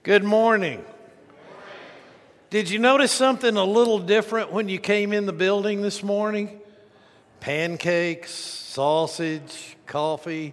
Good morning. Did you notice something a little different when you came in the building this morning? Pancakes, sausage, coffee.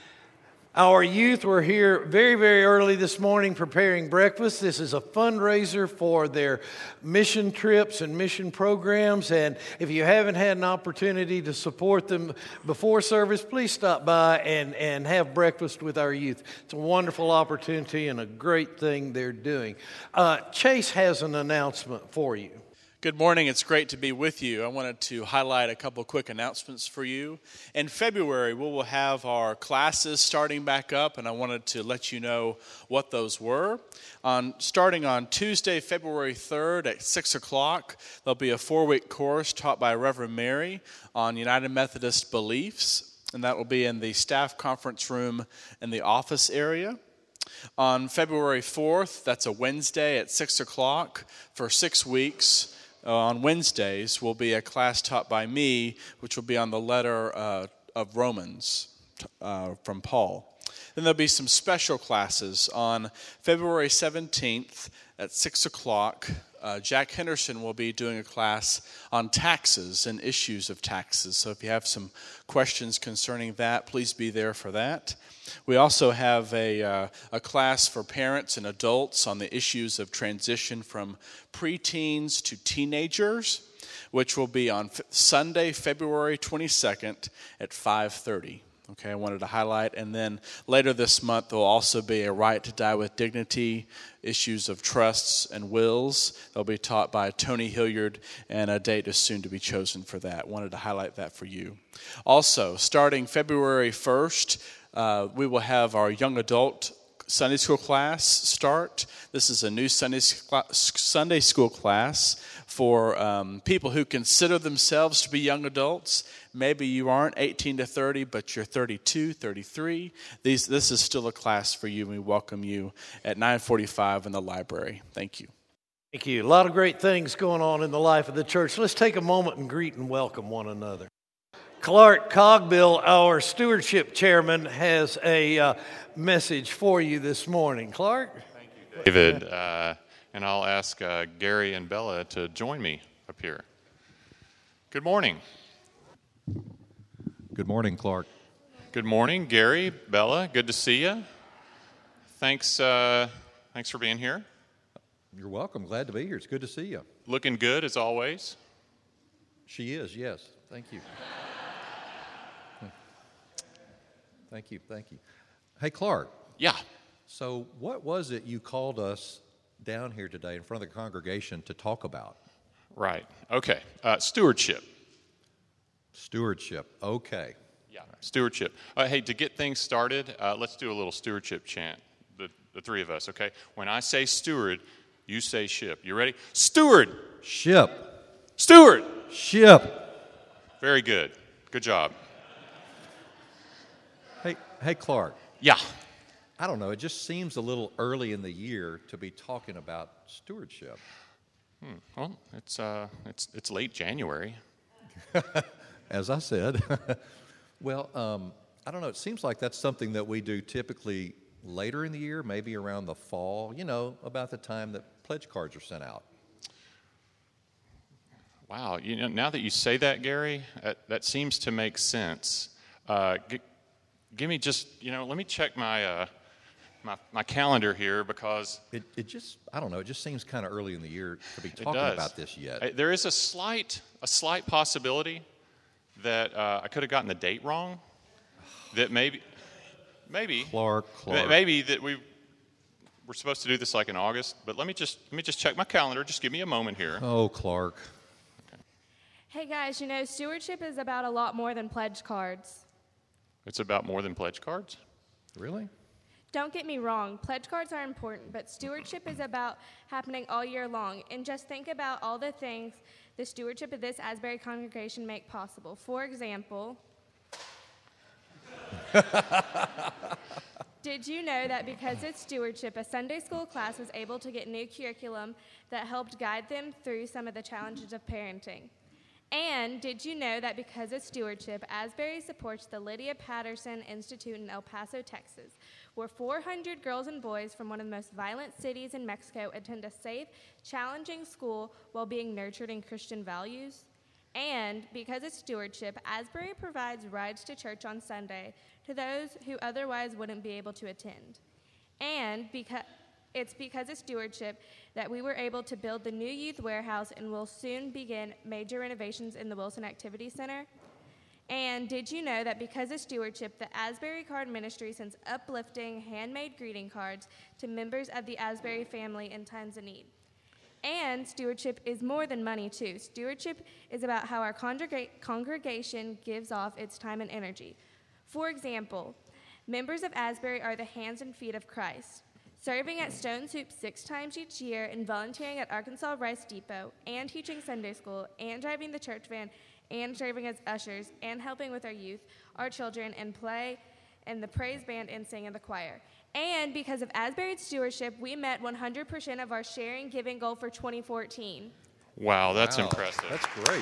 Our youth were here very, very early this morning preparing breakfast. This is a fundraiser for their mission trips and mission programs. And if you haven't had an opportunity to support them before service, please stop by and have breakfast with our youth. It's a wonderful opportunity and a great thing they're doing. Chase has an announcement for you. Good morning. It's great to be with you. I wanted to highlight a couple quick announcements for you. In February, we will have our classes starting back up, and I wanted to let you know what those were. Starting on Tuesday, February 3rd at 6 o'clock, there'll be a 4-week course taught by Reverend Mary on United Methodist beliefs, and that will be in the staff conference room in the office area. On February 4th, that's a Wednesday at 6 o'clock for 6 weeks. On Wednesdays will be a class taught by me, which will be on the letter of Romans from Paul. Then there'll be some special classes on February 17th at 6 o'clock. Jack Henderson will be doing a class on taxes and issues of taxes. So if you have some questions concerning that, please be there for that. We also have a class for parents and adults on the issues of transition from preteens to teenagers, which will be on Sunday, February 22nd at 5:30. Okay, I wanted to highlight. And then later this month, there will also be a right to die with dignity, issues of trusts and wills. They'll be taught by Tony Hilliard, and a date is soon to be chosen for that. Wanted to highlight that for you. Also, starting February 1st, we will have our young adult Sunday school class start. This is a new Sunday school class for people who consider themselves to be young adults. Maybe you aren't 18 to 30, but you're 32, 33. This is still a class for you, and we welcome you at 9:45 in the library. Thank you. Thank you. A lot of great things going on in the life of the church. Let's take a moment and greet and welcome one another. Clark Cogbill, our stewardship chairman, has a message for you this morning. Clark? Thank you, David. And I'll ask Gary and Bella to join me up here. Good morning. Good morning, Clark. Good morning, Gary, Bella. Good to see you. Thanks for being here. You're welcome. Glad to be here. It's good to see you. Looking good as always. She is, yes. Thank you. Thank you. Hey, Clark. Yeah. So what was it you called us down here today in front of the congregation to talk about? Right. Okay. Stewardship. Stewardship. Okay. Yeah. Stewardship. Hey, to get things started, let's do a little stewardship chant. The three of us, okay? When I say steward, you say ship. You ready? Steward. Ship. Steward. Ship. Very good. Good job. Hey, Clark. Yeah. I don't know. It just seems a little early in the year to be talking about stewardship. Well, it's late January. As I said. Well, I don't know. It seems like that's something that we do typically later in the year, maybe around the fall, about the time that pledge cards are sent out. Wow. Now that you say that, Gary, that seems to make sense. Give me just, let me check my calendar here because it just, I don't know, it just seems kind of early in the year to be talking about this yet. There is a slight possibility that I could have gotten the date wrong. That maybe Clark. Maybe that we're supposed to do this like in August. But let me just check my calendar. Just give me a moment here. Oh, Clark. Okay. Hey guys, stewardship is about a lot more than pledge cards. It's about more than pledge cards? Really? Don't get me wrong, pledge cards are important, but stewardship is about happening all year long. And just think about all the things the stewardship of this Asbury congregation make possible. For example, did you know that because it's stewardship, a Sunday school class was able to get new curriculum that helped guide them through some of the challenges of parenting? And did you know that because of stewardship, Asbury supports the Lydia Patterson Institute in El Paso, Texas, where 400 girls and boys from one of the most violent cities in Mexico attend a safe, challenging school while being nurtured in Christian values. And because of stewardship, Asbury provides rides to church on Sunday to those who otherwise wouldn't be able to attend. And it's because of stewardship that we were able to build the new youth warehouse and will soon begin major renovations in the Wilson Activity Center. And did you know that because of stewardship, the Asbury Card Ministry sends uplifting handmade greeting cards to members of the Asbury family in times of need? And stewardship is more than money, too. Stewardship is about how our congregation gives off its time and energy. For example, members of Asbury are the hands and feet of Christ, serving at Stone Soup 6 times each year and volunteering at Arkansas Rice Depot and teaching Sunday school and driving the church van and serving as ushers and helping with our youth, our children, and play in the praise band and sing in the choir. And because of Asbury's stewardship, we met 100% of our sharing giving goal for 2014. Wow, that's Wow, impressive. That's great.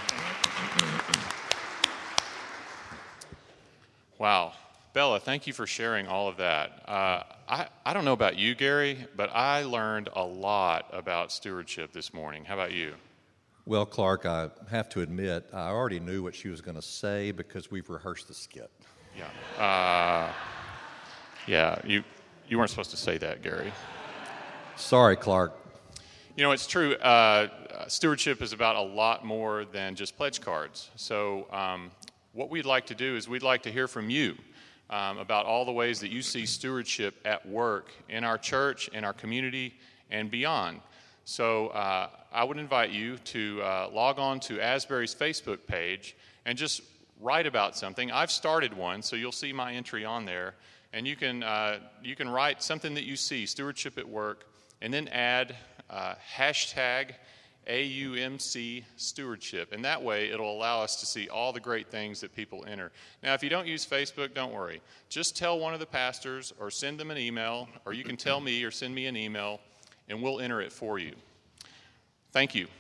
Wow. Bella, thank you for sharing all of that. I don't know about you, Gary, but I learned a lot about stewardship this morning. How about you? Well, Clark, I have to admit, I already knew what she was going to say because we've rehearsed the skit. Yeah. Yeah, you weren't supposed to say that, Gary. Sorry, Clark. You know, it's true. Stewardship is about a lot more than just pledge cards. So what we'd like to do is we'd like to hear from you about all the ways that you see stewardship at work in our church, in our community, and beyond. So I would invite you to log on to Asbury's Facebook page and just write about something. I've started one, so you'll see my entry on there. And you can write something that you see, stewardship at work, and then add hashtag AUMC stewardship. And that way, it'll allow us to see all the great things that people enter. Now, if you don't use Facebook, don't worry. Just tell one of the pastors or send them an email, or you can tell me or send me an email, and we'll enter it for you. Thank you.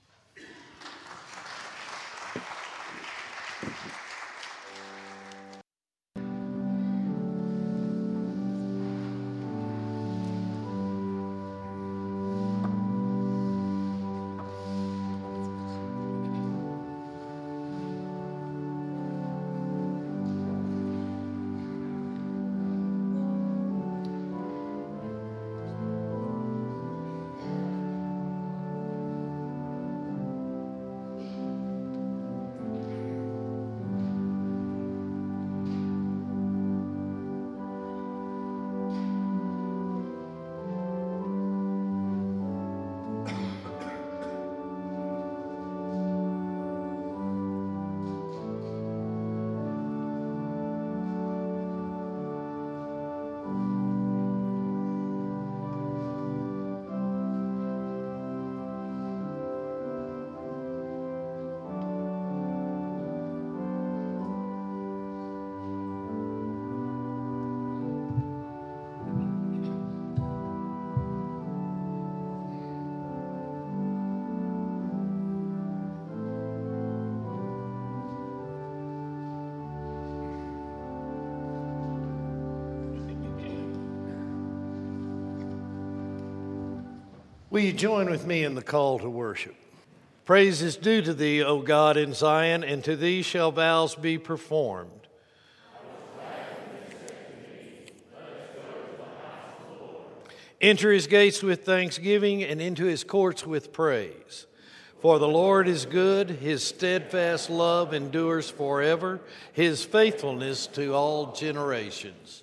Will you join with me in the call to worship? Praise is due to thee, O God, in Zion, and to thee shall vows be performed. Enter his gates with thanksgiving and into his courts with praise. For the Lord is good, his steadfast love endures forever, his faithfulness to all generations.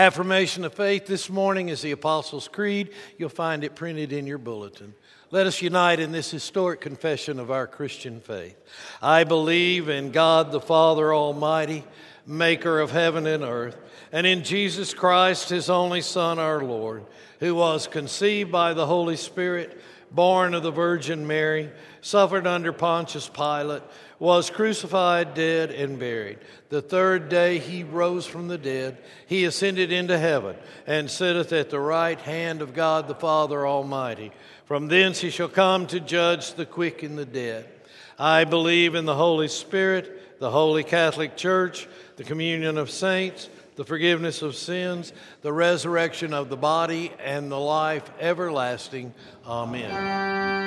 affirmation of faith this morning is the Apostles' Creed. You'll find it printed in your bulletin. Let us unite in this historic confession of our Christian faith. I believe in God the Father Almighty, maker of heaven and earth, and in Jesus Christ, his only Son, our Lord, who was conceived by the Holy Spirit, born of the Virgin Mary, suffered under Pontius Pilate, was crucified, dead, and buried. The third day he rose from the dead. He ascended into heaven and sitteth at the right hand of God the Father Almighty. From thence he shall come to judge the quick and the dead. I believe in the Holy Spirit, the Holy Catholic Church, the communion of saints, the forgiveness of sins, the resurrection of the body, and the life everlasting. Amen.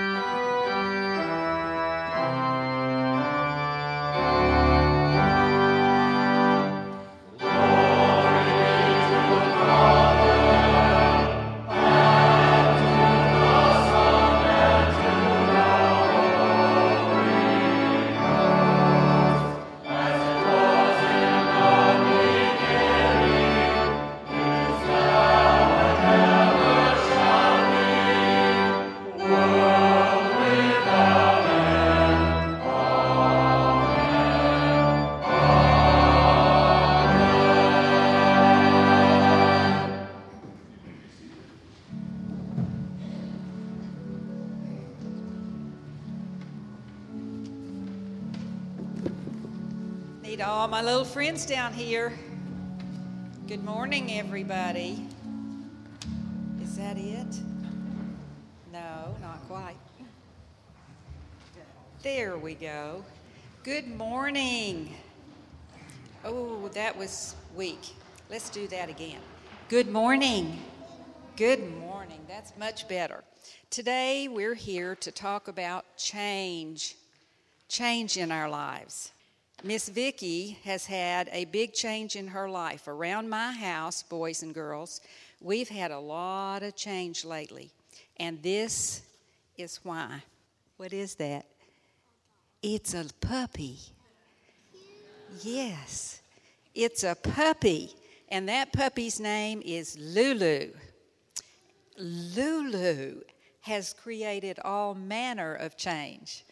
Need all my little friends down here. Good morning, everybody. Is that it? No, not quite. There we go. Good morning. Oh, that was weak. Let's do that again. Good morning. Good morning. That's much better. Today we're here to talk about change in our lives. Miss Vicki has had a big change in her life. Around my house, boys and girls, we've had a lot of change lately. And this is why. What is that? It's a puppy. Yes, it's a puppy. And that puppy's name is Lulu. Lulu has created all manner of change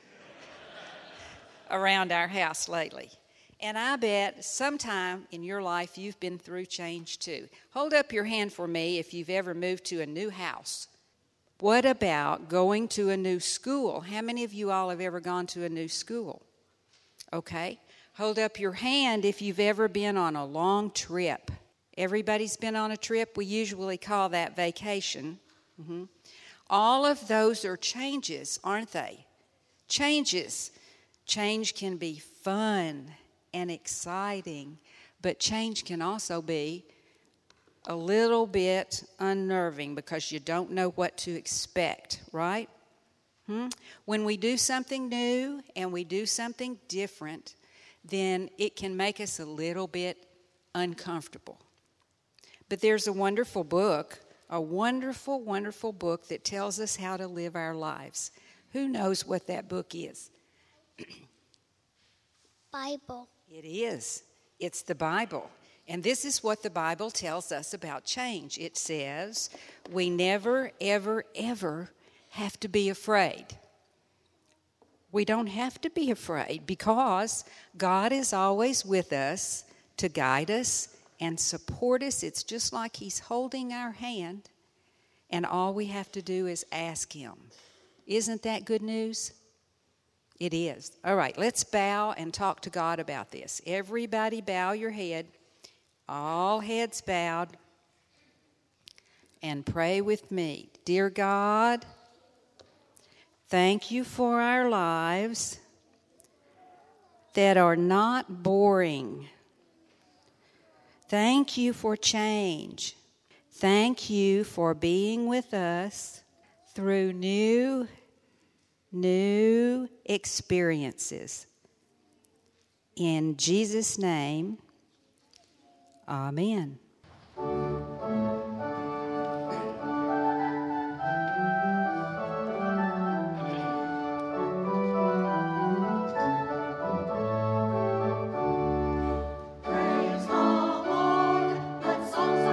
around our house lately. And I bet sometime in your life you've been through change too. Hold up your hand for me if you've ever moved to a new house. What about going to a new school? How many of you all have ever gone to a new school? Okay. Hold up your hand if you've ever been on a long trip. Everybody's been on a trip. We usually call that vacation. All of those are changes, aren't they? Changes. Change can be fun and exciting, but change can also be a little bit unnerving because you don't know what to expect, right? When we do something new and we do something different, then it can make us a little bit uncomfortable. But there's a wonderful book, a wonderful, wonderful book that tells us how to live our lives. Who knows what that book is? Bible. It is. It's the Bible. And this is what the Bible tells us about change. It says we never, ever, ever have to be afraid. We don't have to be afraid because God is always with us to guide us and support us. It's just like He's holding our hand, and all we have to do is ask Him. Isn't that good news? It is. All right, let's bow and talk to God about this. Everybody bow your head, all heads bowed, and pray with me. Dear God, thank you for our lives that are not boring. Thank you for change. Thank you for being with us through new experiences. In Jesus' name, amen. Praise the Lord, let songs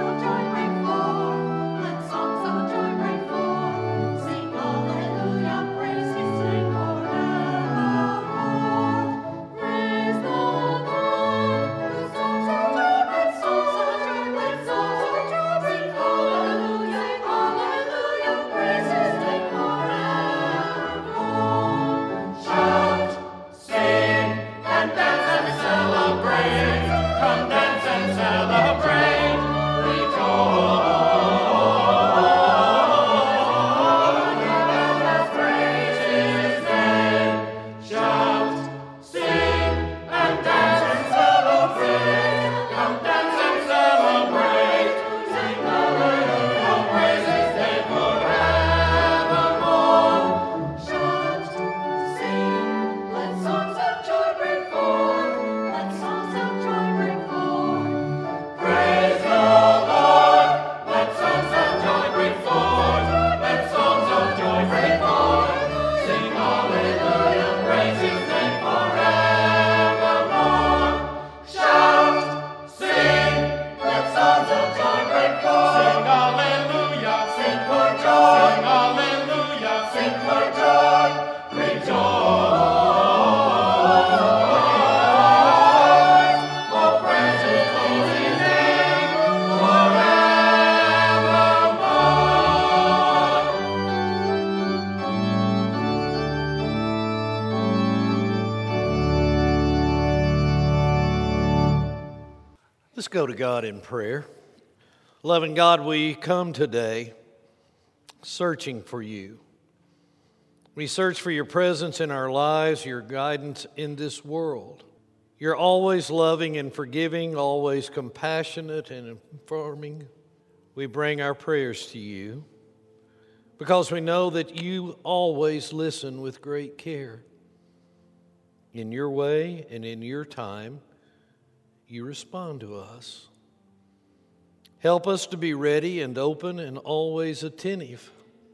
Let's go to God in prayer. Loving God, we come today searching for you. We search for your presence in our lives, your guidance in this world. You're always loving and forgiving, always compassionate and informing. We bring our prayers to you because we know that you always listen with great care. In your way and in your time, you respond to us. Help us to be ready and open and always attentive.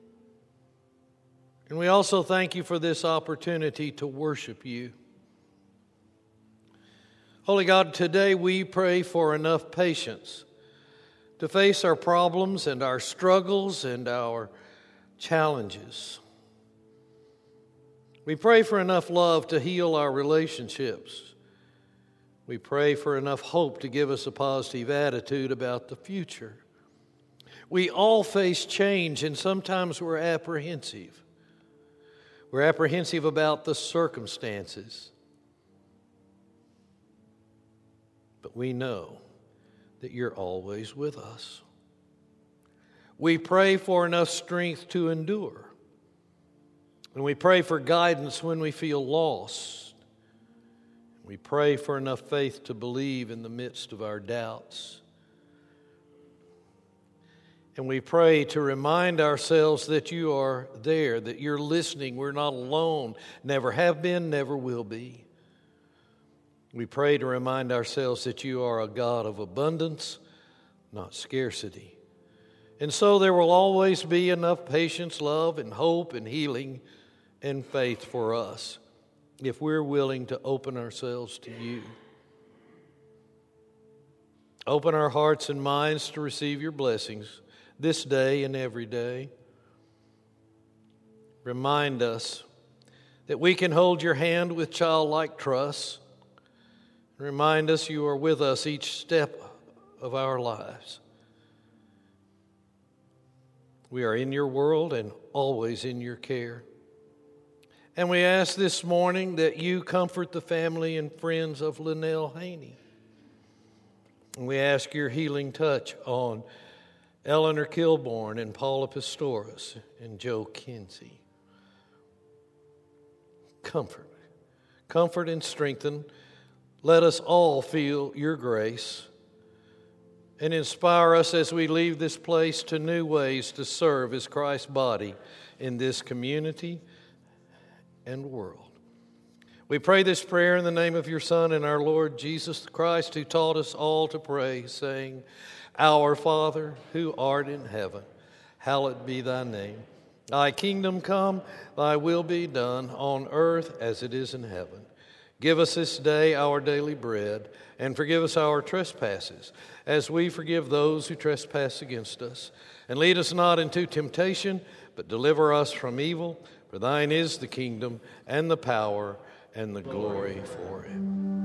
And we also thank you for this opportunity to worship you. Holy God, today we pray for enough patience to face our problems and our struggles and our challenges. We pray for enough love to heal our relationships. We pray for enough hope to give us a positive attitude about the future. We all face change, and sometimes we're apprehensive. We're apprehensive about the circumstances. But we know that you're always with us. We pray for enough strength to endure. And we pray for guidance when we feel lost. We pray for enough faith to believe in the midst of our doubts. And we pray to remind ourselves that you are there, that you're listening. We're not alone, never have been, never will be. We pray to remind ourselves that you are a God of abundance, not scarcity. And so there will always be enough patience, love, and hope, and healing, and faith for us if we're willing to open ourselves to you. Open our hearts and minds to receive your blessings this day and every day. Remind us that we can hold your hand with childlike trust. Remind us you are with us each step of our lives. We are in your world and always in your care. And we ask this morning that you comfort the family and friends of Linnell Haney. And we ask your healing touch on Eleanor Kilborn and Paula Pistorius and Joe Kinsey. Comfort and strengthen. Let us all feel your grace and inspire us as we leave this place to new ways to serve as Christ's body in this community and world. We pray this prayer in the name of your Son and our Lord Jesus Christ, who taught us all to pray, saying, Our Father, who art in heaven, hallowed be thy name. Thy kingdom come, thy will be done on earth as it is in heaven. Give us this day our daily bread, and forgive us our trespasses, as we forgive those who trespass against us. And lead us not into temptation, but deliver us from evil. For thine is the kingdom, and the power, and the glory for it.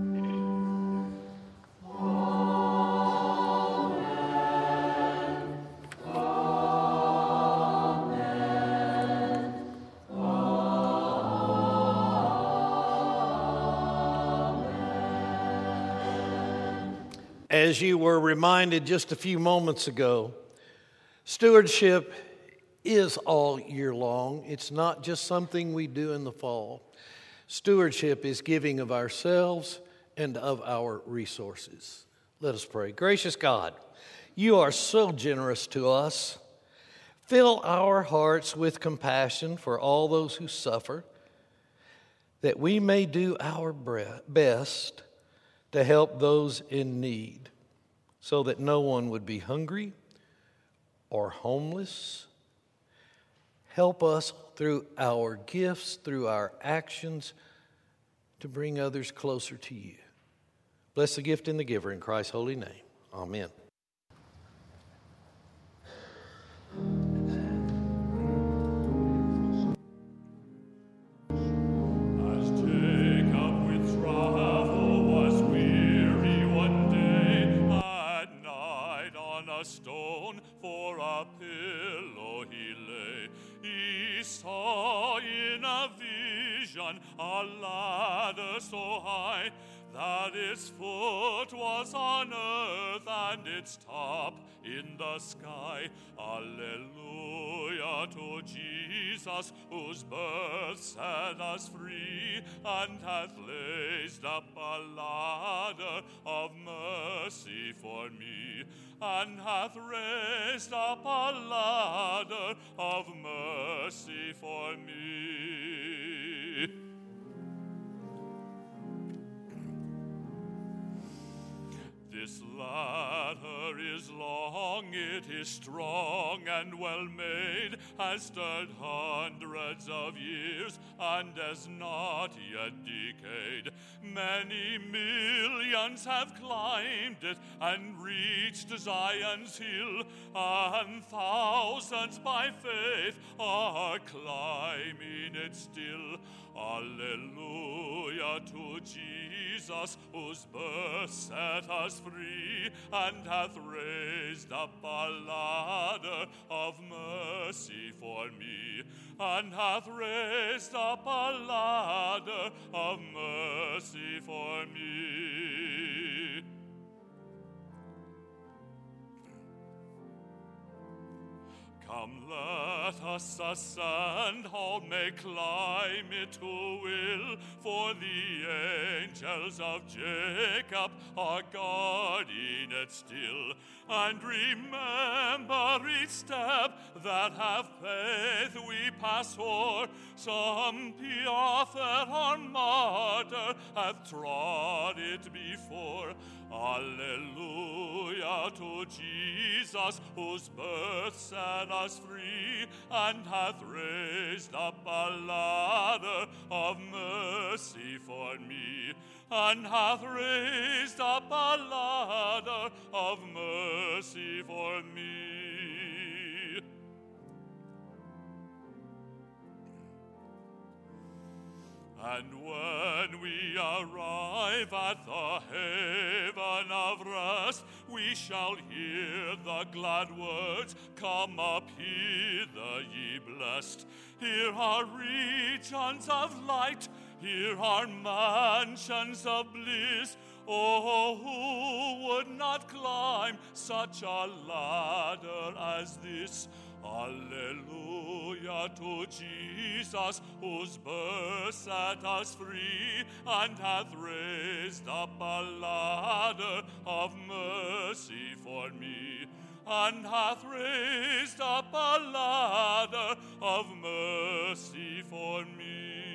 As you were reminded just a few moments ago, stewardship is all year long. It's not just something we do in the fall. Stewardship is giving of ourselves and of our resources. Let us pray. Gracious God, you are so generous to us. Fill our hearts with compassion for all those who suffer, that we may do our best to help those in need, so that no one would be hungry or homeless. Help us through our gifts, through our actions, to bring others closer to you. Bless the gift and the giver in Christ's holy name. Amen. Stone for a pillow he lay. He saw in a vision a ladder so high that its foot was on earth and its top in the sky. Alleluia to Jesus, whose birth set us free, and hath raised up a ladder of mercy for me, and hath raised up a ladder of mercy for me. This ladder is long, it is strong and well made, has stood hundreds of years, and has not yet decayed. Many millions have climbed it and reached Zion's hill, and thousands by faith are climbing it still. Alleluia to Jesus, whose birth set us free, and hath raised up a ladder of mercy for me, and hath raised up a ladder of mercy for me. Come, let us ascend, all may climb it who will, for the angels of Jacob are guarding it still. And remember each step that have faith we pass o'er. Some prophet or martyr hath trod it before. Alleluia to Jesus, whose birth set us free, and hath raised up a ladder of mercy for me, and hath raised up a ladder of mercy for me. And when we arrive at the haven of rest, we shall hear the glad words, "Come up hither, ye blessed." Here are regions of light, here are mansions of bliss. Oh, who would not climb such a ladder as this? Alleluia to Jesus, whose birth set us free, and hath raised up a ladder of mercy for me, and hath raised up a ladder of mercy for me.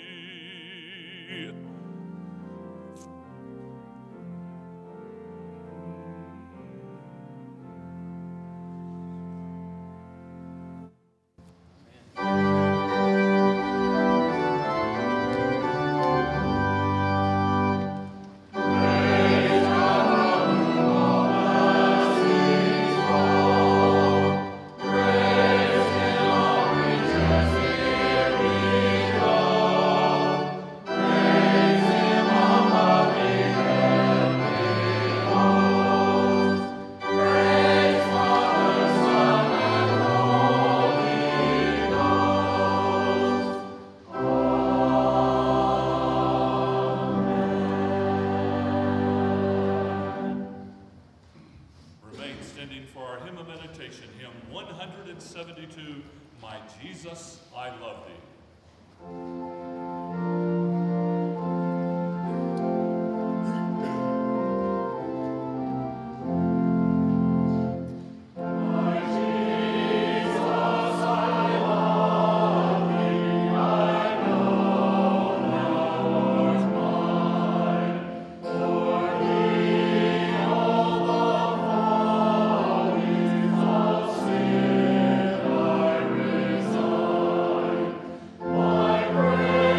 Hymn 172, My Jesus, I Love Thee. Praise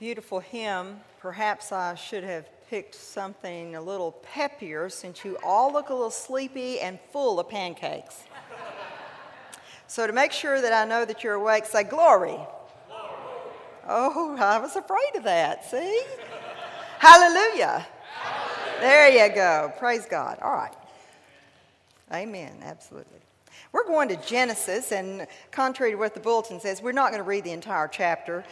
beautiful hymn. Perhaps I should have picked something a little peppier since you all look a little sleepy and full of pancakes. So to make sure that I know that you're awake, say glory. Glory. Oh, I was afraid of that, see? Hallelujah. Hallelujah. There you go. Praise God. All right. Amen. Absolutely. We're going to Genesis, and contrary to what the bulletin says, we're not going to read the entire chapter.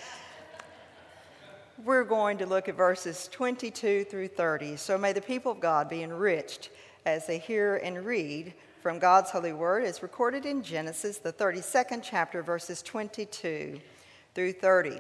We're going to look at verses 22 through 30. So may the people of God be enriched as they hear and read from God's holy word as recorded in Genesis, the 32nd chapter, verses 22 through 30.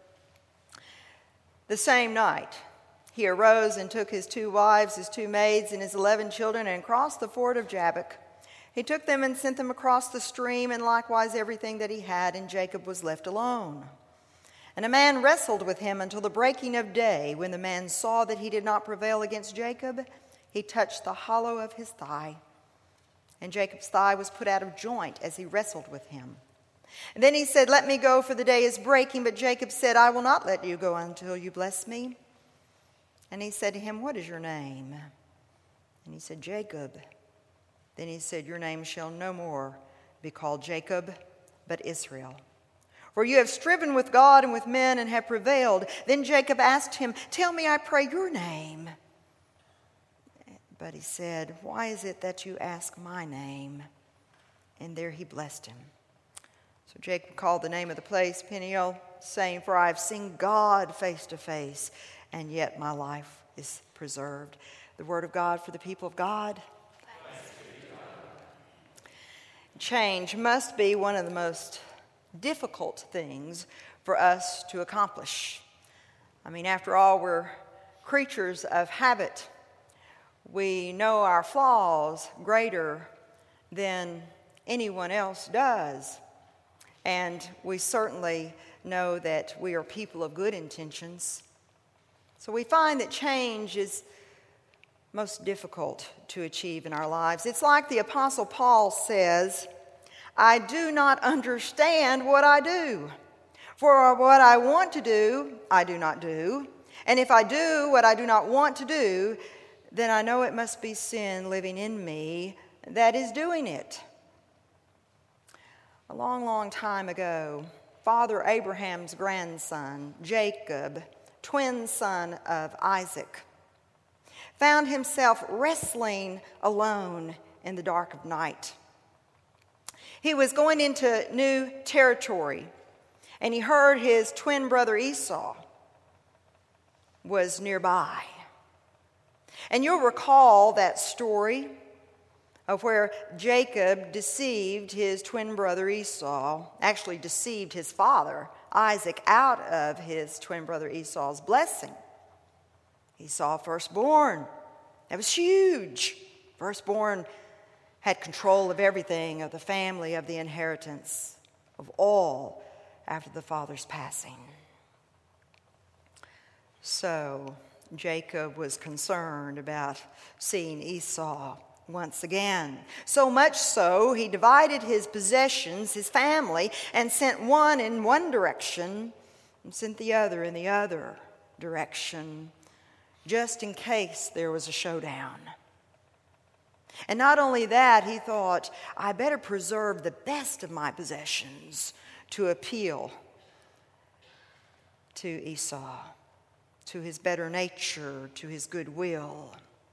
The same night, he arose and took his 2 wives, his 2 maids, and his 11 children, and crossed the ford of Jabbok. He took them and sent them across the stream, and likewise everything that he had, and Jacob was left alone. And a man wrestled with him until the breaking of day. When the man saw that he did not prevail against Jacob, he touched the hollow of his thigh. And Jacob's thigh was put out of joint as he wrestled with him. And then he said, "Let me go, for the day is breaking." But Jacob said, "I will not let you go until you bless me." And he said to him, "What is your name?" And he said, "Jacob." Then he said, "Your name shall no more be called Jacob, but Israel. For you have striven with God and with men and have prevailed." Then Jacob asked him, "Tell me, I pray, your name." But he said, "Why is it that you ask my name?" And there he blessed him. So Jacob called the name of the place Peniel, saying, "For I have seen God face to face, and yet my life is preserved." The word of God for the people of God. Change must be one of the most difficult things for us to accomplish. I mean, after all, we're creatures of habit. We know our flaws greater than anyone else does. And we certainly know that we are people of good intentions. So we find that change is most difficult to achieve in our lives. It's like the Apostle Paul says, "I do not understand what I do. For what I want to do, I do not do. And if I do what I do not want to do, then I know it must be sin living in me that is doing it." A long, long time ago, Father Abraham's grandson, Jacob, twin son of Isaac, found himself wrestling alone in the dark of night. He was going into new territory, and he heard his twin brother Esau was nearby. And you'll recall that story of where Jacob deceived his twin brother Esau, actually deceived his father, Isaac, out of his twin brother Esau's blessing. Esau, firstborn. That was huge. Firstborn had control of everything, of the family, of the inheritance, of all after the father's passing. So Jacob was concerned about seeing Esau once again. So much so, he divided his possessions, his family, and sent one in one direction and sent the other in the other direction, just in case there was a showdown. And not only that, he thought, I better preserve the best of my possessions to appeal to Esau, to his better nature, to his goodwill.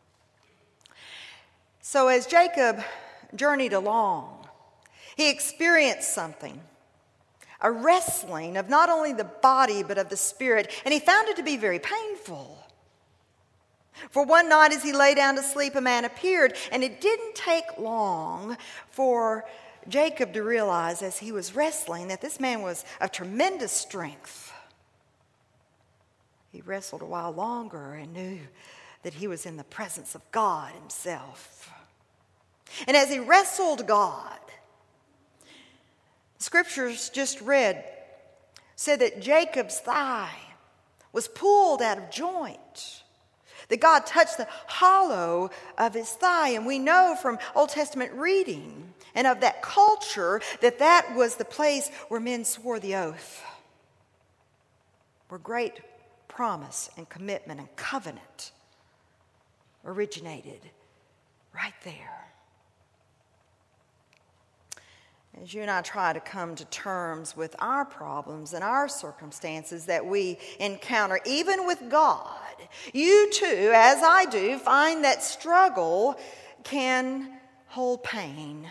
So as Jacob journeyed along, he experienced something, a wrestling of not only the body but of the spirit, and he found it to be very painful. For one night as he lay down to sleep, a man appeared, and it didn't take long for Jacob to realize as he was wrestling that this man was of tremendous strength. He wrestled a while longer and knew that he was in the presence of God himself. And as he wrestled God, the scriptures just read said that Jacob's thigh was pulled out of joint, that God touched the hollow of his thigh. And we know from Old Testament reading and of that culture that that was the place where men swore the oath, where great promise and commitment and covenant originated right there. As you and I try to come to terms with our problems and our circumstances that we encounter, even with God, you too, as I do, find that struggle can hold pain.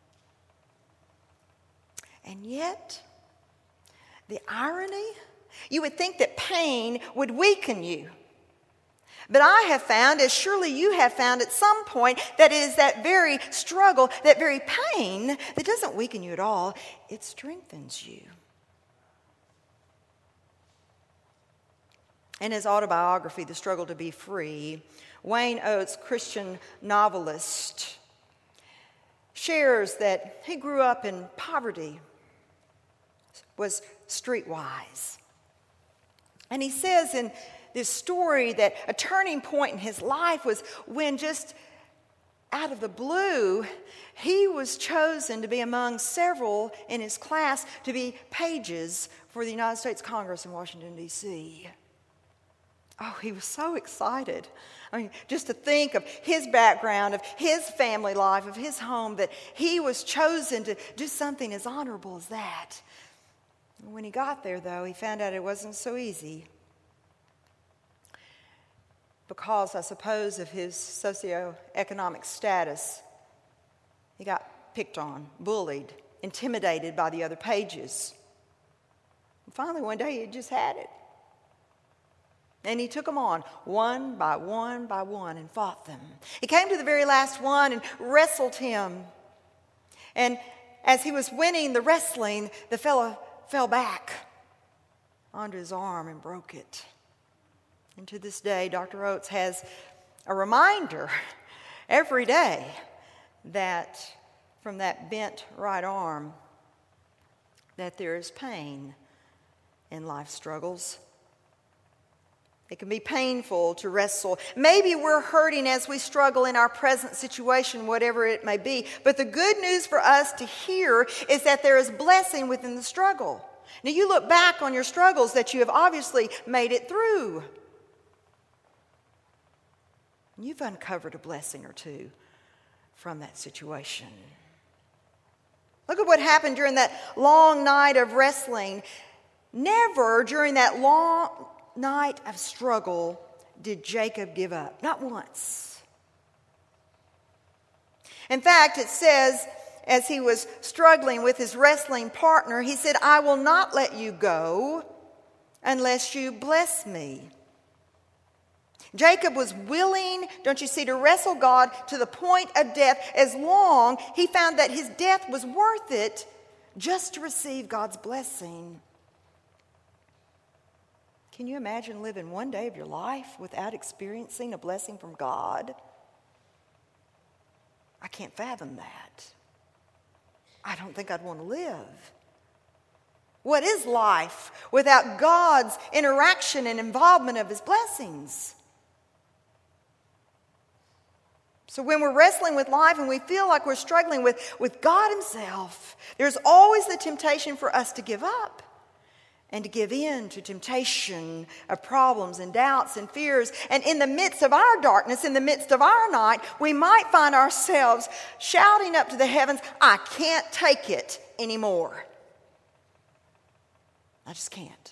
And yet, the irony, you would think that pain would weaken you. But I have found, as surely you have found at some point, that it is that very struggle, that very pain, that doesn't weaken you at all. It strengthens you. In his autobiography, The Struggle to Be Free, Wayne Oates, Christian novelist, shares that he grew up in poverty, was streetwise. And he says in this story that a turning point in his life was when, just out of the blue, he was chosen to be among several in his class to be pages for the United States Congress in Washington, D.C. Oh, he was so excited. I mean, just to think of his background, of his family life, of his home, that he was chosen to do something as honorable as that. When he got there, though, he found out it wasn't so easy. Because, I suppose, of his socioeconomic status, he got picked on, bullied, intimidated by the other pages. And finally, one day, he just had it. And he took them on, one by one by one, and fought them. He came to the very last one and wrestled him. And as he was winning the wrestling, the fellow fell back onto his arm and broke it. And to this day, Dr. Oates has a reminder every day that from that bent right arm, that there is pain in life struggles. It can be painful to wrestle. Maybe we're hurting as we struggle in our present situation, whatever it may be. But the good news for us to hear is that there is blessing within the struggle. Now, you look back on your struggles that you have obviously made it through. You've uncovered a blessing or two from that situation. Look at what happened during that long night of wrestling. Never during that long night of struggle did Jacob give up. Not once. In fact, it says, as he was struggling with his wrestling partner, he said, "I will not let you go unless you bless me." Jacob was willing, don't you see, to wrestle God to the point of death as long he found that his death was worth it just to receive God's blessing. Can you imagine living one day of your life without experiencing a blessing from God? I can't fathom that. I don't think I'd want to live. What is life without God's interaction and involvement of his blessings? So when we're wrestling with life and we feel like we're struggling with God himself, there's always the temptation for us to give up and to give in to temptation of problems and doubts and fears. And in the midst of our darkness, in the midst of our night, we might find ourselves shouting up to the heavens, "I can't take it anymore. I just can't."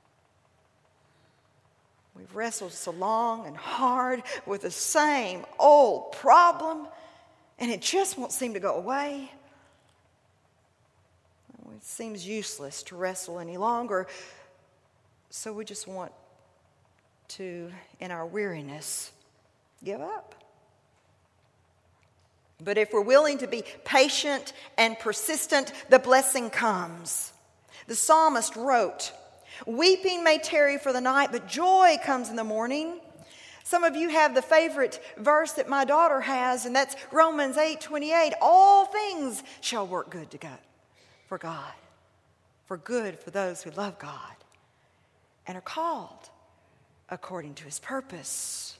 We've wrestled so long and hard with the same old problem, and it just won't seem to go away. It seems useless to wrestle any longer, so we just want to, in our weariness, give up. But if we're willing to be patient and persistent, the blessing comes. The psalmist wrote, "Weeping may tarry for the night, but joy comes in the morning." Some of you have the favorite verse that my daughter has, and that's Romans 8:28. All things shall work good to God, for good for those who love God and are called according to his purpose.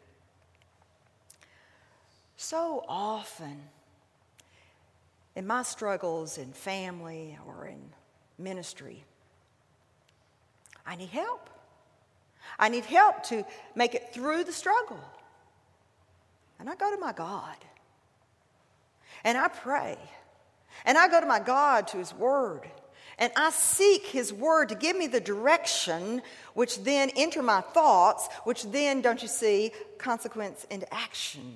So often in my struggles in family or in ministry, I need help. I need help to make it through the struggle. And I go to my God. And I pray. And I go to my God, to His Word. And I seek His Word to give me the direction, which then enter my thoughts, which then, don't you see, consequence into action.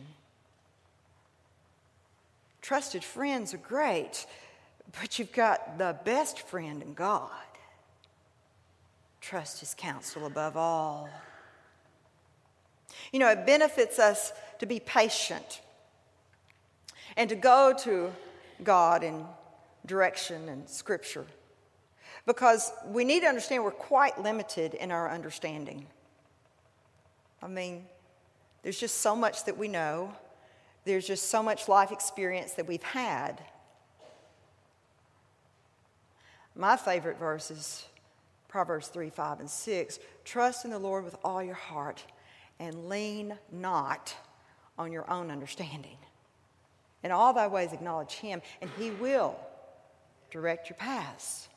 Trusted friends are great, but you've got the best friend in God. Trust His counsel above all. You know, it benefits us to be patient and to go to God in direction and Scripture, because we need to understand we're quite limited in our understanding. I mean, there's just so much that we know. There's just so much life experience that we've had. My favorite verse is Proverbs 3, 5, and 6. Trust in the Lord with all your heart and lean not on your own understanding. In all thy ways acknowledge Him, and He will direct your paths.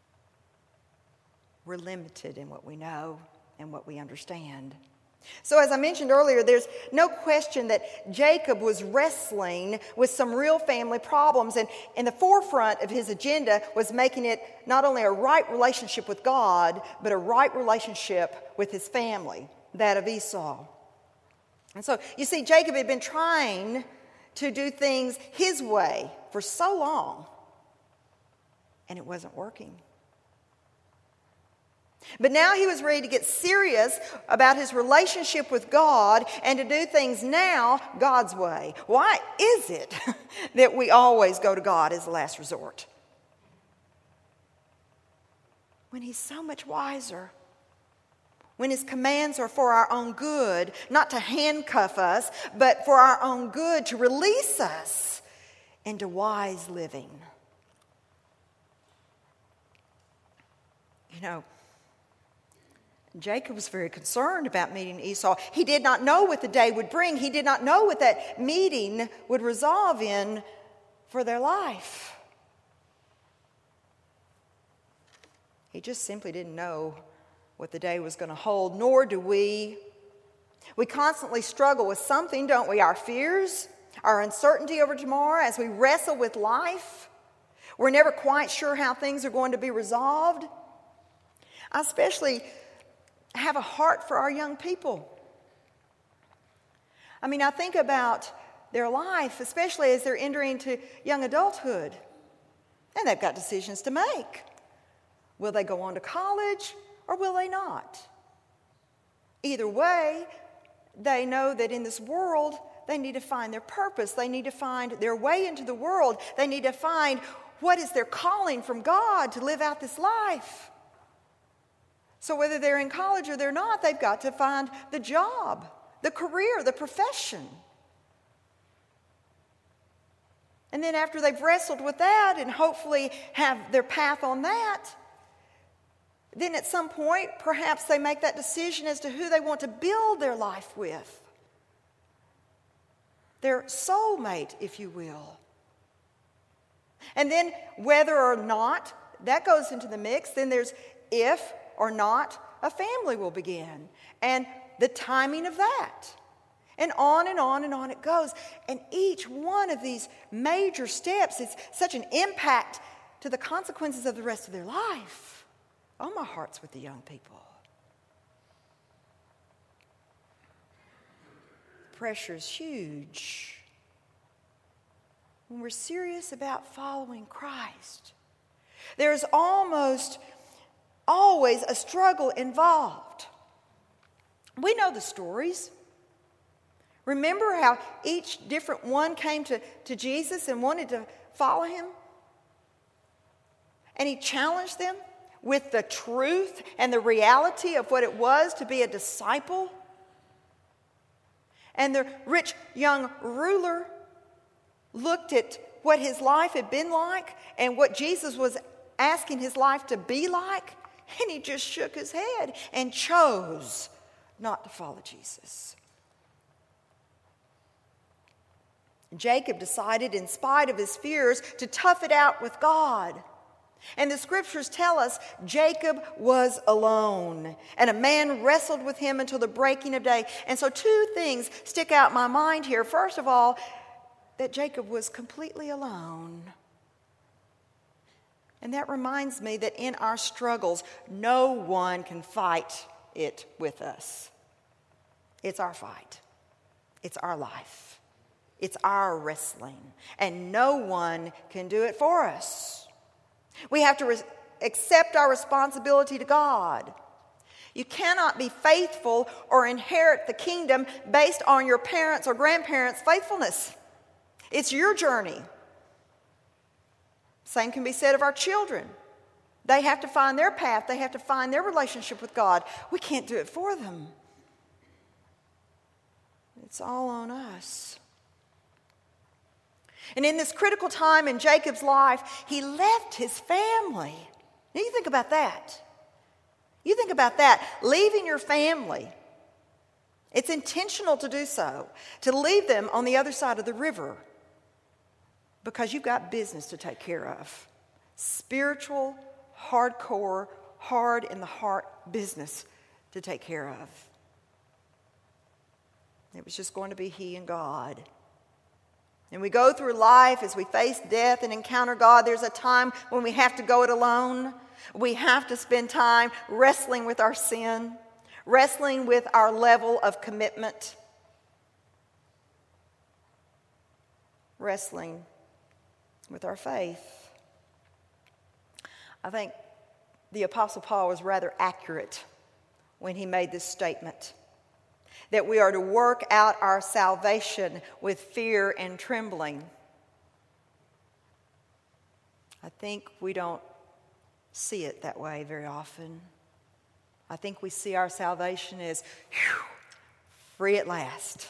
We're limited in what we know and what we understand. So as I mentioned earlier, there's no question that Jacob was wrestling with some real family problems, and in the forefront of his agenda was making it not only a right relationship with God, but a right relationship with his family, that of Esau. And so, you see, Jacob had been trying to do things his way for so long, and it wasn't working. But now he was ready to get serious about his relationship with God and to do things now God's way. Why is it that we always go to God as the last resort? When He's so much wiser. When His commands are for our own good, not to handcuff us, but for our own good, to release us into wise living. You know, Jacob was very concerned about meeting Esau. He did not know what the day would bring. He did not know what that meeting would resolve in for their life. He just simply didn't know what the day was going to hold, nor do we. We constantly struggle with something, don't we? Our fears, our uncertainty over tomorrow as we wrestle with life. We're never quite sure how things are going to be resolved. I especially have a heart for our young people. I mean, I think about their life, especially as they're entering into young adulthood. And they've got decisions to make. Will they go on to college or will they not? Either way, they know that in this world, they need to find their purpose. They need to find their way into the world. They need to find what is their calling from God to live out this life. So whether they're in college or they're not, they've got to find the job, the career, the profession. And then after they've wrestled with that and hopefully have their path on that, then at some point, perhaps they make that decision as to who they want to build their life with. Their soulmate, if you will. And then whether or not that goes into the mix, then there's if or not a family will begin, and the timing of that. And on and on and on it goes. And each one of these major steps is such an impact to the consequences of the rest of their life. Oh, my heart's with the young people. The pressure is huge. When we're serious about following Christ, there's almost always a struggle involved. We know the stories. Remember how each different one came to Jesus and wanted to follow Him? And He challenged them with the truth and the reality of what it was to be a disciple. And the rich young ruler looked at what his life had been like and what Jesus was asking his life to be like, and he just shook his head and chose not to follow Jesus. Jacob decided, in spite of his fears, to tough it out with God. And the scriptures tell us Jacob was alone, and a man wrestled with him until the breaking of day. And so two things stick out in my mind here. First of all, that Jacob was completely alone. And that reminds me that in our struggles, no one can fight it with us. It's our fight. It's our life. It's our wrestling. And no one can do it for us. We have to accept our responsibility to God. You cannot be faithful or inherit the kingdom based on your parents' or grandparents' faithfulness. It's your journey. Same can be said of our children. They have to find their path. They have to find their relationship with God. We can't do it for them. It's all on us. And in this critical time in Jacob's life, he left his family. Now you think about that. You think about that, leaving your family. It's intentional to do so, to leave them on the other side of the river because you've got business to take care of. Spiritual, hardcore, hard in the heart business to take care of. It was just going to be he and God. And we go through life as we face death and encounter God. There's a time when we have to go it alone. We have to spend time wrestling with our sin, wrestling with our level of commitment, wrestling with our faith. I think the Apostle Paul was rather accurate when he made this statement, that we are to work out our salvation with fear and trembling. I think we don't see it that way very often. I think we see our salvation as free at last.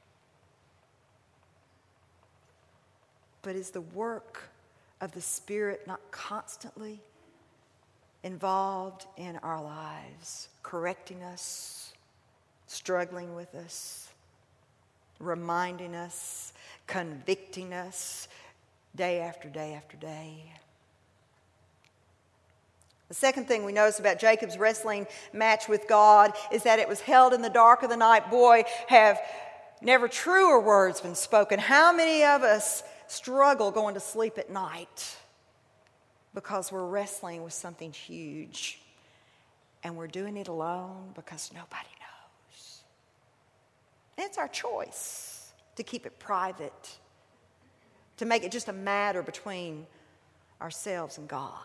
But is the work of the Spirit not constantly involved in our lives, correcting us, struggling with us, reminding us, convicting us day after day after day? The second thing we notice about Jacob's wrestling match with God is that it was held in the dark of the night. Boy, have never truer words been spoken. How many of us struggle going to sleep at night because we're wrestling with something huge and we're doing it alone because nobody knows? And it's our choice to keep it private, to make it just a matter between ourselves and God.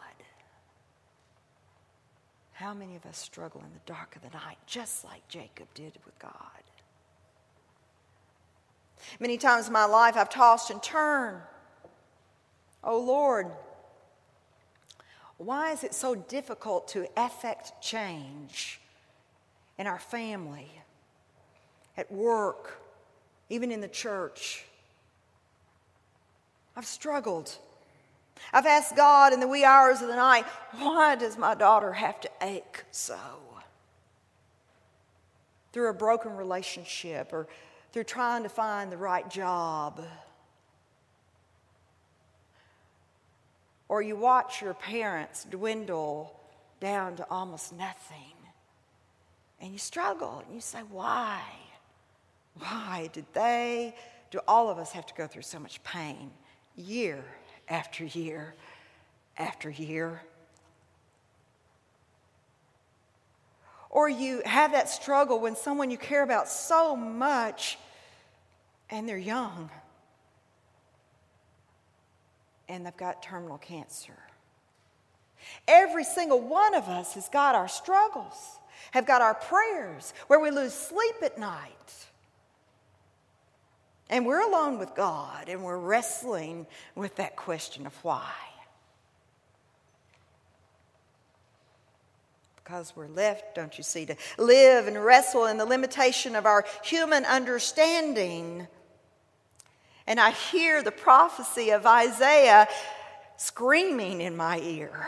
How many of us struggle in the dark of the night, just like Jacob did with God? Many times in my life, I've tossed and turned. Oh, Lord, why is it so difficult to effect change in our family, at work, even in the church? I've struggled. I've asked God in the wee hours of the night, why does my daughter have to ache so? Through a broken relationship or through trying to find the right job. Or you watch your parents dwindle down to almost nothing. And you struggle and you say, why? Why do all of us have to go through so much pain year after year after year? Or you have that struggle when someone you care about so much and they're young and they've got terminal cancer. Every single one of us has got our struggles, have got our prayers where we lose sleep at night. And we're alone with God, and we're wrestling with that question of why. Because we're left, don't you see, to live and wrestle in the limitation of our human understanding. And I hear the prophecy of Isaiah screaming in my ear.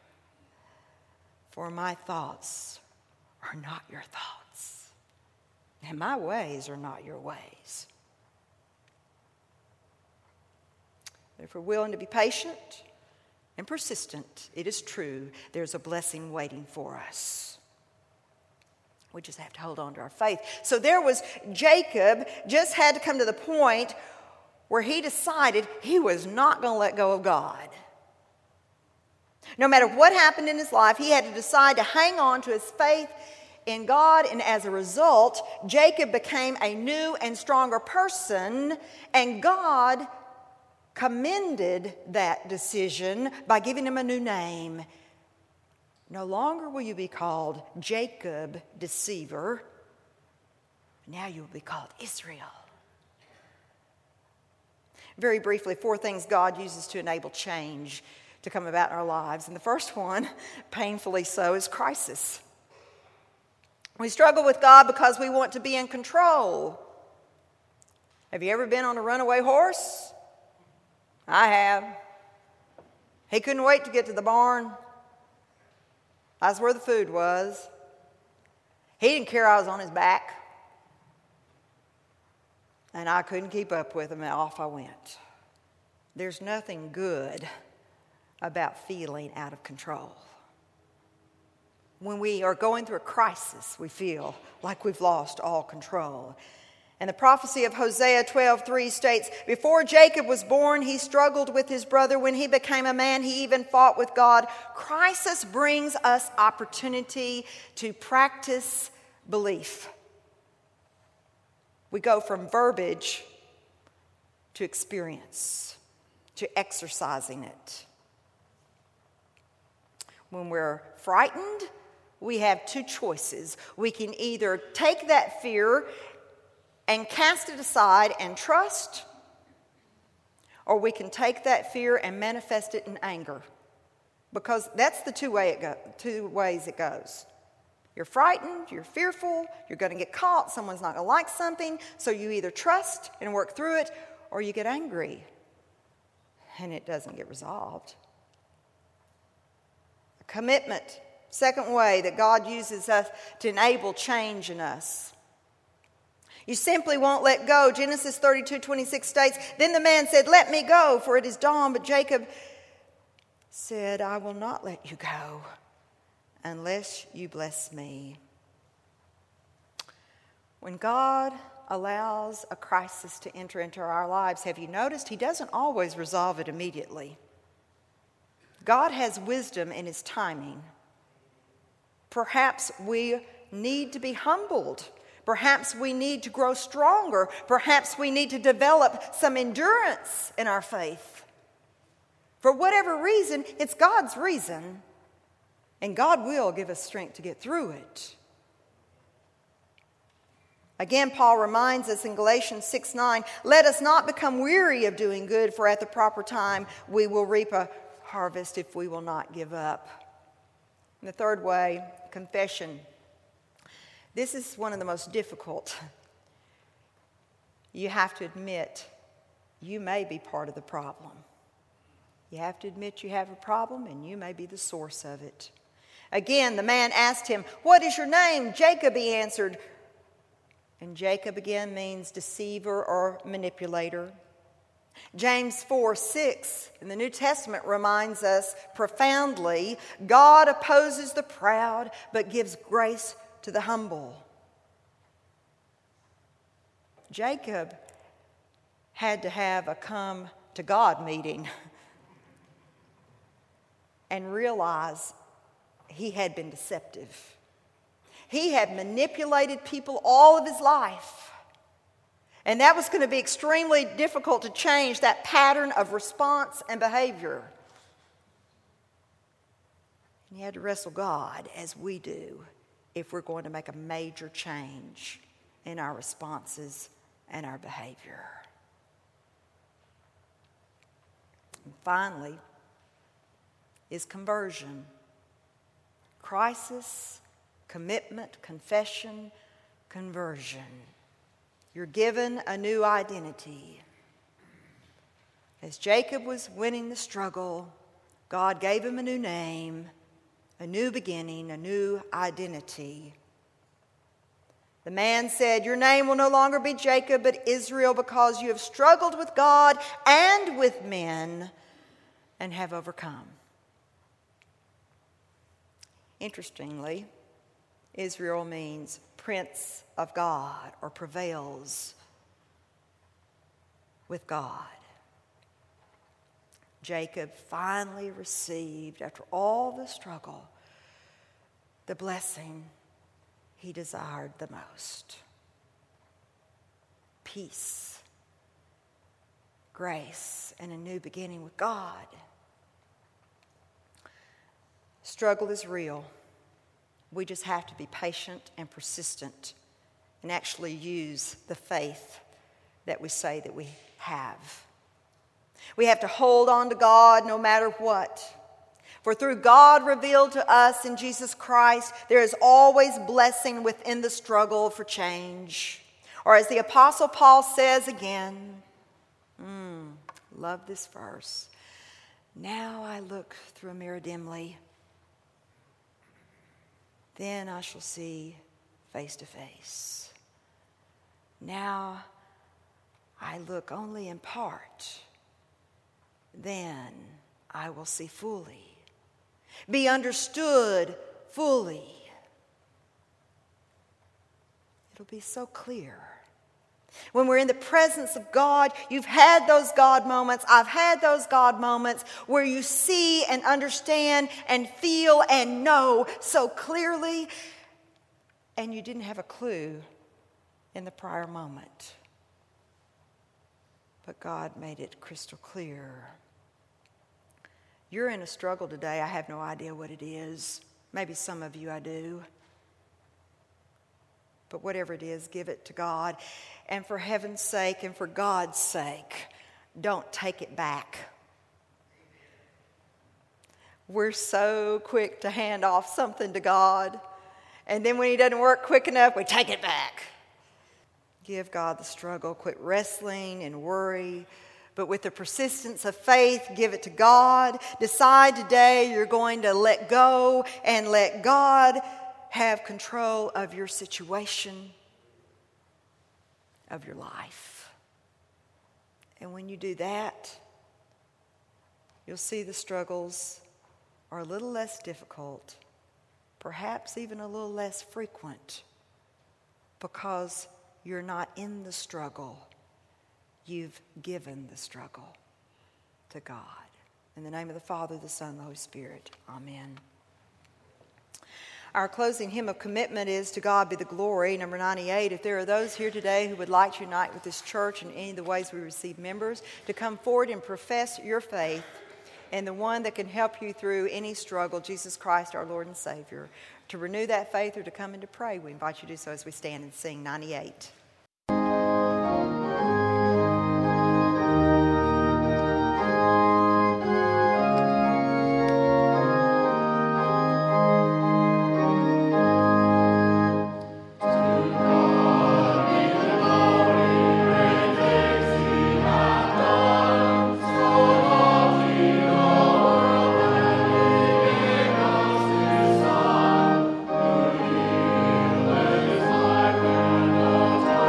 For my thoughts are not your thoughts, and my ways are not your ways. If we're willing to be patient, and persistent, it is true, there's a blessing waiting for us. We just have to hold on to our faith. So there was Jacob, just had to come to the point where he decided he was not going to let go of God. No matter what happened in his life, he had to decide to hang on to his faith in God, and as a result, Jacob became a new and stronger person, and God commended that decision by giving him a new name. No longer will you be called Jacob, deceiver. Now you will be called Israel. Very briefly, 4 things God uses to enable change to come about in our lives. And the first one, painfully so, is crisis. We struggle with God because we want to be in control. Have you ever been on a runaway horse? I have. He couldn't wait to get to the barn. That's where the food was. He didn't care I was on his back. And I couldn't keep up with him, and off I went. There's nothing good about feeling out of control. When we are going through a crisis, we feel like we've lost all control. And the prophecy of Hosea 12:3 states, before Jacob was born, he struggled with his brother. When he became a man, he even fought with God. Crisis brings us opportunity to practice belief. We go from verbiage to experience, to exercising it. When we're frightened, we have 2 choices. We can either take that fear and cast it aside and trust, or we can take that fear and manifest it in anger. Because that's the two ways it goes. You're frightened, you're fearful, you're going to get caught, someone's not going to like something, so you either trust and work through it, or you get angry and it doesn't get resolved. A commitment, second way that God uses us to enable change in us. You simply won't let go. Genesis 32:26 states, then the man said, let me go, for it is dawn. But Jacob said, I will not let you go unless you bless me. When God allows a crisis to enter into our lives, have you noticed he doesn't always resolve it immediately? God has wisdom in his timing. Perhaps we need to be humbled. Perhaps we need to grow stronger. Perhaps we need to develop some endurance in our faith. For whatever reason, it's God's reason, and God will give us strength to get through it. Again, Paul reminds us in Galatians 6:9, let us not become weary of doing good, for at the proper time we will reap a harvest if we will not give up. And the third way, confession. This is one of the most difficult. You have to admit you may be part of the problem. You have to admit you have a problem, and you may be the source of it. Again, the man asked him, what is your name? Jacob, he answered. And Jacob again means deceiver or manipulator. James 4:6 in the New Testament reminds us profoundly, God opposes the proud but gives grace to the humble. Jacob had to have a come to God meeting and realize he had been deceptive. He had manipulated people all of his life. And that was going to be extremely difficult to change, that pattern of response and behavior. And he had to wrestle God, as we do, if we're going to make a major change in our responses and our behavior. And finally is conversion. Crisis, commitment, confession, conversion. You're given a new identity. As Jacob was winning the struggle, God gave him a new name, a new beginning, a new identity. The man said, your name will no longer be Jacob, but Israel, because you have struggled with God and with men and have overcome. Interestingly, Israel means Prince of God, or prevails with God. Jacob finally received, after all the struggle, the blessing he desired the most. Peace, grace, and a new beginning with God. Struggle is real. We just have to be patient and persistent and actually use the faith that we say that we have. We have to hold on to God no matter what. For through God revealed to us in Jesus Christ, there is always blessing within the struggle for change. Or as the Apostle Paul says again, love this verse, now I look through a mirror dimly, then I shall see face to face. Now I look only in part, then I will see fully, be understood fully. It'll be so clear. When we're in the presence of God, you've had those God moments. I've had those God moments where you see and understand and feel and know so clearly, and you didn't have a clue in the prior moment. But God made it crystal clear. You're in a struggle today. I have no idea what it is. Maybe some of you I do. But whatever it is, give it to God. And for heaven's sake and for God's sake, don't take it back. We're so quick to hand off something to God. And then when He doesn't work quick enough, we take it back. Give God the struggle. Quit wrestling and worry. But with the persistence of faith, give it to God. Decide today you're going to let go and let God have control of your situation, of your life. And when you do that, you'll see the struggles are a little less difficult, perhaps even a little less frequent, because you're not in the struggle. You've given the struggle to God. In the name of the Father, the Son, and the Holy Spirit. Amen. Our closing hymn of commitment is To God Be the Glory, number 98. If there are those here today who would like to unite with this church in any of the ways we receive members, to come forward and profess your faith in the one that can help you through any struggle, Jesus Christ, our Lord and Savior. To renew that faith or to come and to pray, we invite you to do so as we stand and sing 98. Thank you.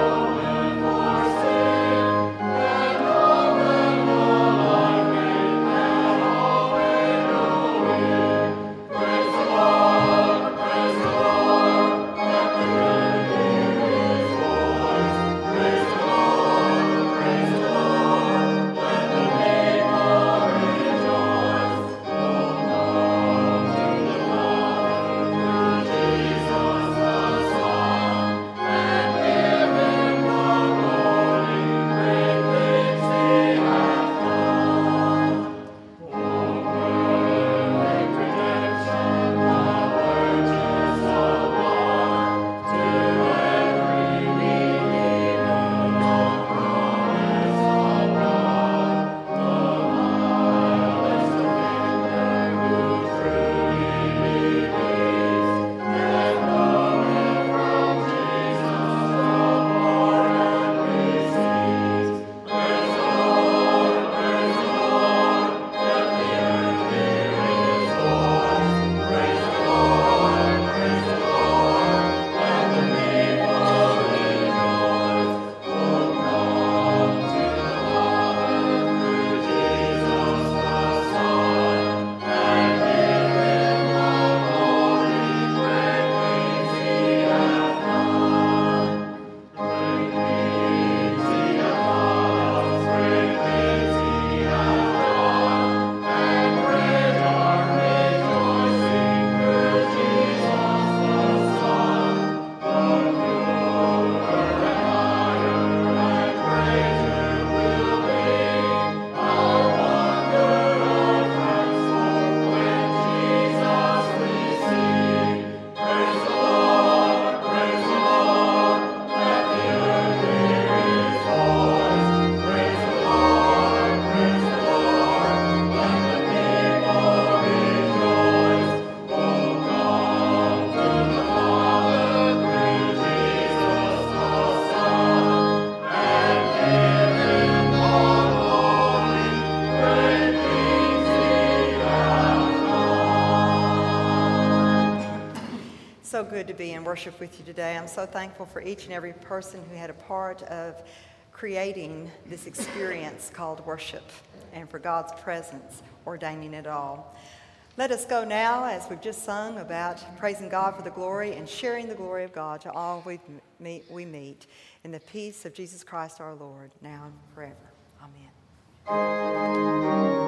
So good to be in worship with you today. I'm so thankful for each and every person who had a part of creating this experience called worship, and for God's presence ordaining it all. Let us go now, as we've just sung, about praising God for the glory and sharing the glory of God to all we meet in the peace of Jesus Christ our Lord, now and forever. Amen.